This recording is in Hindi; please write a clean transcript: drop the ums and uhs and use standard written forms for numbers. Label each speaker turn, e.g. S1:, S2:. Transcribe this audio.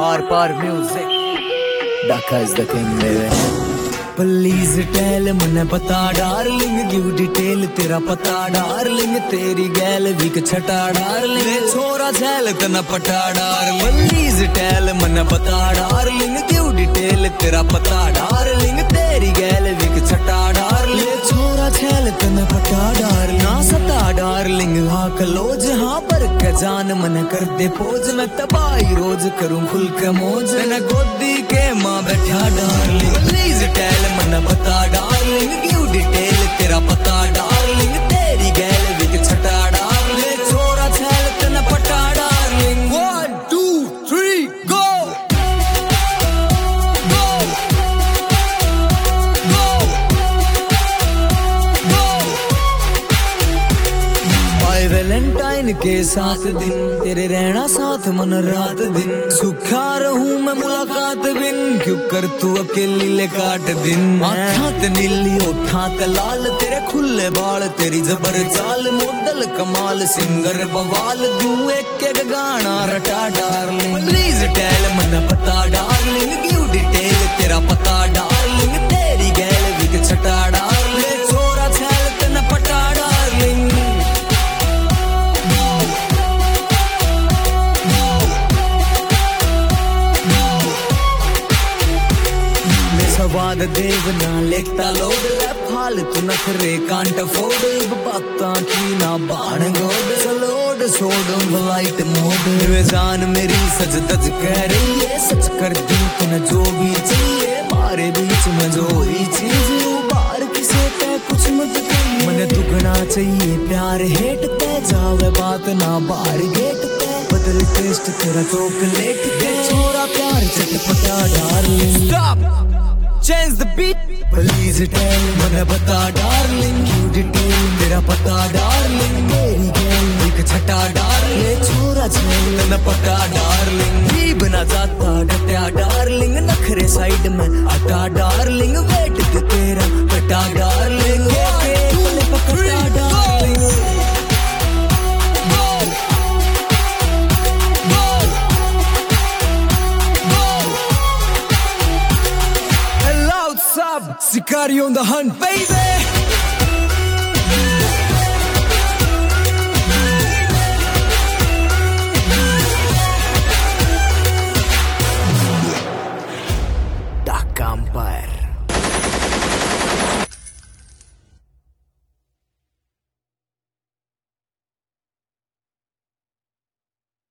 S1: आर पार music Dhaka is the king baby Please tell मुझे बता डार्लिंग गिव डिटेल तेरा पता डार्लिंग तेरी गैल विक छटा डार्लिंग छोरा झैल तना पटा डार्लिंग Please tell मुझे बता डार्लिंग गिव डिटेल तेरा पता डार्लिंग तेरी गैल विक छटा डार्लिंग छोरा झैल तना पटा डार्लिंग ना सता डार्लिंग हाँ कलोज हाँ पर के जान मन कर दे पोज मैं तबाही रोज करूं खुल के मौज न गोदी के माँ बैठा डार्लिंग Please tell मन बता डार्लिंग गिव डिटेल तेरा पता डार्लिंग तेरी गैल विक छटा डार्लिंग छोरा छैल तना पटा darling 1 2 3 go go go go bye Valentine के साथ दिन तेरे रहना साथ मन रात दिन सुखा रहूं मैं मुलाकात बिन क्यों कर तू अकेली ले काट दिन आँखां नीली ओठां लाल तेरे खुले बाल तेरी जबर चाल मॉडल कमाल सिंगर बवाल तू एक एक गाना रटा डार्लिंग प्लीज टेल मन पता डार्लिंग गिव डिटेल तेरा पता डार्लिंग तेरी गैल विक छटा डार्लिंग छोरा छैल तना पटा डार्लिंग स्वाद देव ना लेता लोड फालतू नखरे कांट फोड़ बातां की ना बाण गोड सलोड सोड लाइट मोड वे जान मेरी सज दज कह रही है सच कर दी तूने जो भी चाहिए मारे बीच में जो ही चीज बाहर किसे पे कुछ मत कर मने दुगना चाहिए प्यार हेट पे जावे बात ना बाहर गेट पे बदल टेस्ट तेरा चॉकलेट के छोरा प्यार चटपटा darling stop Change the beat Please tell मुझे बता डार्लिंग क्यों डिटेल मेरा पता डार्लिंग मेरी गैल विक छटा डार्लिंग छोरा छैल न पटा डार्लिंग भी बना जाता डटा डार्लिंग नखरे साइड में हटा डार्लिंग वेट दे तेरा पटा डार्लिंग तूने पकड़ा darling Sicario on the hunt, baby!